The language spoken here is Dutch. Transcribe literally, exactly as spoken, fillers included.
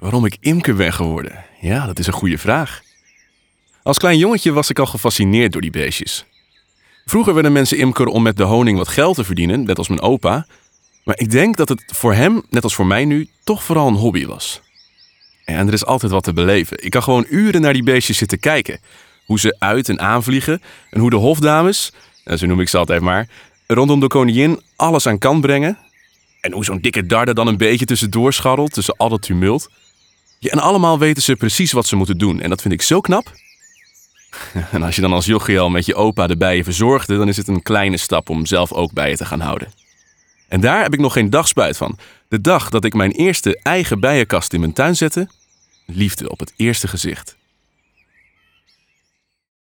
Waarom ik imker ben geworden? Ja, dat is een goede vraag. Als klein jongetje was ik al gefascineerd door die beestjes. Vroeger werden mensen imker om met de honing wat geld te verdienen, net als mijn opa. Maar ik denk dat het voor hem, net als voor mij nu, toch vooral een hobby was. En er is altijd wat te beleven. Ik kan gewoon uren naar die beestjes zitten kijken. Hoe ze uit- en aanvliegen. En hoe de hofdames, zo noem ik ze altijd maar, rondom de koningin alles aan kant brengen. En hoe zo'n dikke darde dan een beetje tussendoor scharrelt, tussen al dat tumult. Ja, en allemaal weten ze precies wat ze moeten doen. En dat vind ik zo knap. En als je dan als jochie al met je opa de bijen verzorgde, dan is het een kleine stap om zelf ook bijen te gaan houden. En daar heb ik nog geen dag spijt van. De dag dat ik mijn eerste eigen bijenkast in mijn tuin zette, liefde op het eerste gezicht.